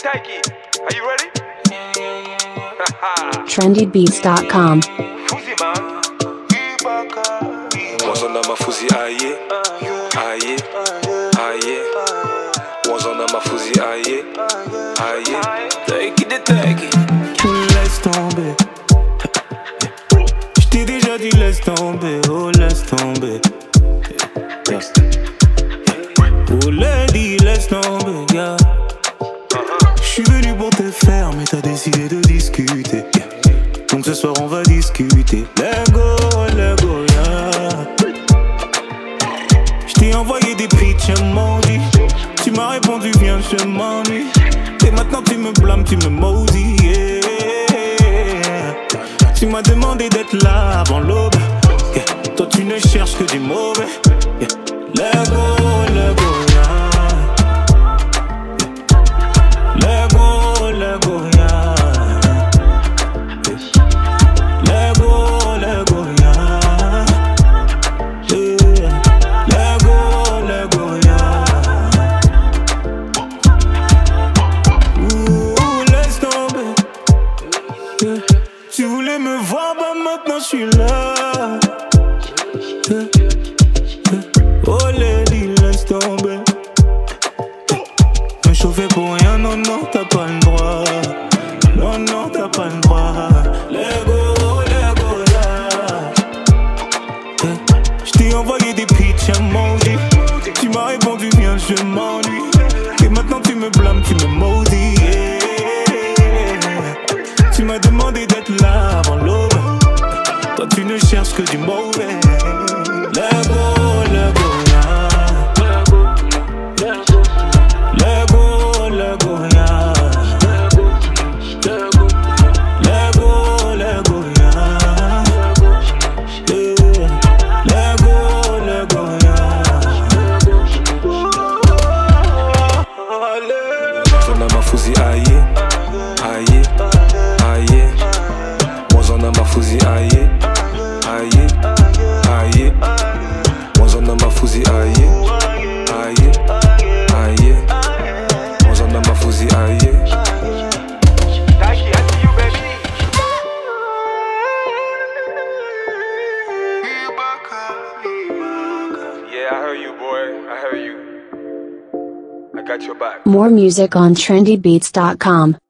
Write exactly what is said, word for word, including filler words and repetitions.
Taiki, are you ready? trendy beats dot com. Fuzi man. Wazona mafuzi aye, aye, aye. Wazona mafuzi aye, aye. Taiki de Taiki. Laisse tomber. J't'ai déjà dit laisse tomber, oh laisse tomber. Oh lady, laisse tomber, yeah. J'suis venu pour te faire, mais t'as décidé de discuter. Donc ce soir on va discuter. Let go, let go, yeah. J't'ai envoyé des pitchs emojis. Tu m'as répondu viens, je m'ennuie. Et maintenant tu me blâmes, tu me maudis, yeah. Tu m'as demandé d'être là avant l'aube, yeah. Toi tu ne cherches que du mauvais, yeah. Let go, let go, yeah. Let go, let go, yeah. Let go, let go, yeah. Let go, let go, yeah. Ouh, laisse tomber, yeah. Tu voulais me voir, bah maintenant je suis là, yeah. Oh lady, laisse tomber. Me chauffer pour rien, non, non, t'as pas le droit. Non, non, t'as pas le droit. Let go, let go, yeah. Yeah. J't'ai envoyé des pitchs emojis. Tu m'as répondu viens, je m'ennuie. Et maintenant tu me blâmes, tu me maudis, yeah. Tu m'as demandé d'être là avant l'aube. Toi tu ne cherches que du mauvais. Let go, let go, yeah. Let go, let go, yeah. Let go, let go, yeah. Let go, let go, yeah. Wazona mafuzi aye, aye, aye. Wazona mafuzi aye, aye, aye. Wazona mafuzi aye, aye, aye. Wazona mafuzi aye. Taiki, I see you, baby. Yeah, I heard you, boy. I heard you. I got your back. More music on trendy beats dot com.